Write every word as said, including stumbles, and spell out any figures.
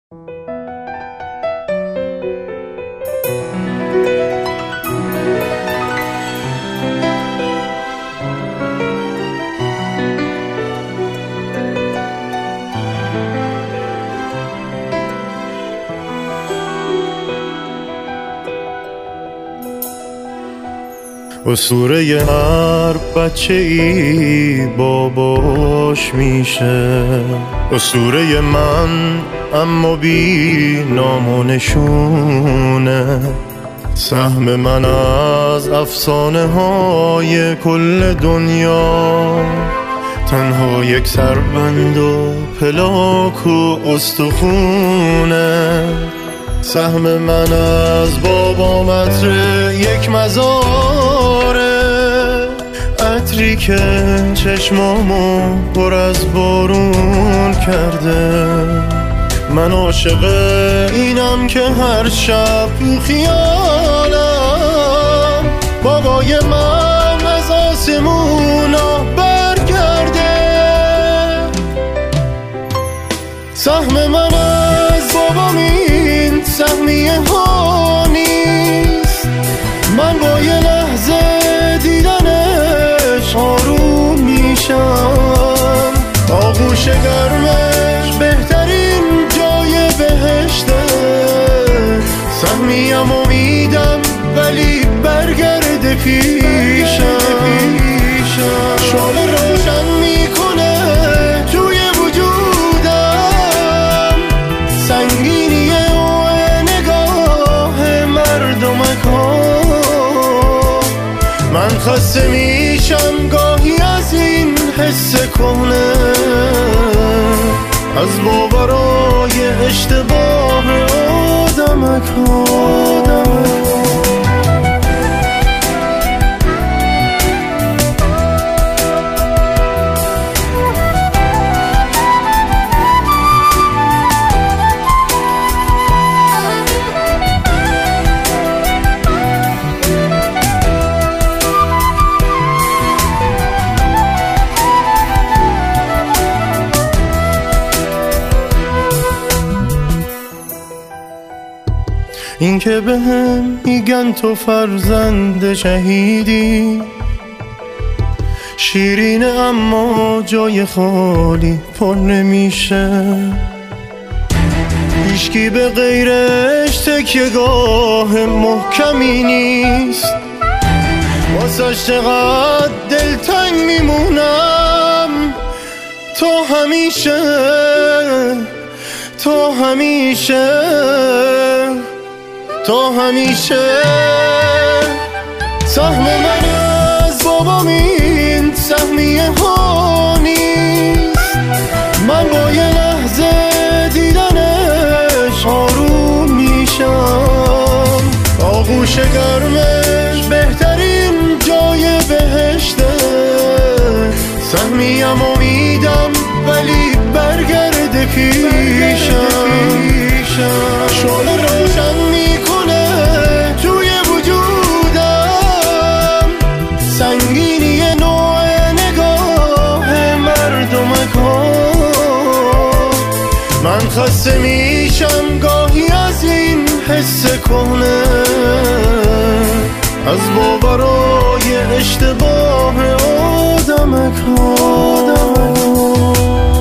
اسطوره هر بچه ای باباش میشه، اسطوره من اما بی نام و نشونه، سهم من از افسانه های کل دنیا، تنها یک سربند و پلاک و استخونه، سهم من از بابا متر یک مزاره، عطری که چشمامو پر از بارون کرده، من عاشق اینم که هر شب تو خیالم بابای من از آسمونا برگرده، سهم من از بابام این سهمیه ها نیست، من با یه لحظه دیدنش آروم میشم، آغوش گرمش بهترین جای بهشته، سهمیم امیدم ولی برگرده پیشم، شعله روشن میکنه توی وجودم، سنگینیه و نگاه مردمک ها، من خسته میشم گاهی از این حس کهنه، از باورای اشتباه آدمک ها. این که به هم میگن تو فرزند شهیدی، شیرینه اما جای خالی پر نمیشه، هیچکی به غیرش تکیه‌گاه محکمی نیست، واسش چقدر دلتنگ میمونم، تو همیشه تو همیشه تو همیشه، سهم من از بابام این سهمیه ها نیست، من با یه لحظه دیدنش آروم میشم، آغوش گرمش بهترین جای بهشته، سهمیم امیدم ولی برگرده پیشم، شعله روشن میکنه توی وجودم، سنگینی نوع نگاه مردمک ها، من خسته میشم گاهی از این حس کهنه، از باورای اشتباه آدمک ها.